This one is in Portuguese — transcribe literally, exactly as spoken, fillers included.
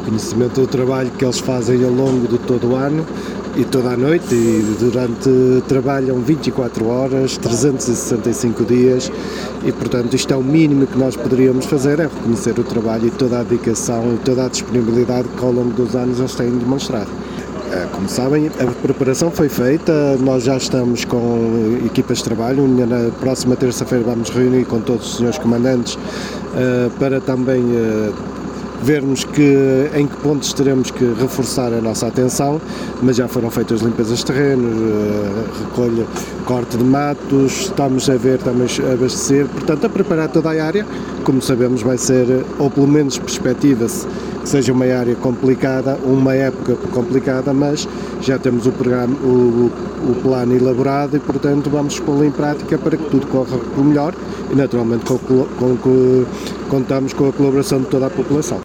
reconhecimento do trabalho que eles fazem ao longo de todo o ano e toda a noite, e durante trabalham vinte e quatro horas, trezentos e sessenta e cinco dias, e portanto isto é o mínimo que nós poderíamos fazer, é reconhecer o trabalho e toda a dedicação e toda a disponibilidade que ao longo dos anos eles têm demonstrado. Como sabem, a preparação foi feita, nós já estamos com equipas de trabalho, na próxima terça-feira vamos reunir com todos os senhores comandantes uh, para também uh, vermos que, em que pontos teremos que reforçar a nossa atenção, mas já foram feitas limpezas de terreno, uh, recolha, corte de matos, estamos a ver também a abastecer, portanto a preparar toda a área, como sabemos vai ser, ou pelo menos perspectiva-se, que seja uma área complicada, uma época complicada, mas já temos o, programa, o, o plano elaborado e, portanto, vamos pô-lo em prática para que tudo corra pelo melhor e, naturalmente, com, com, com, contamos com a colaboração de toda a população.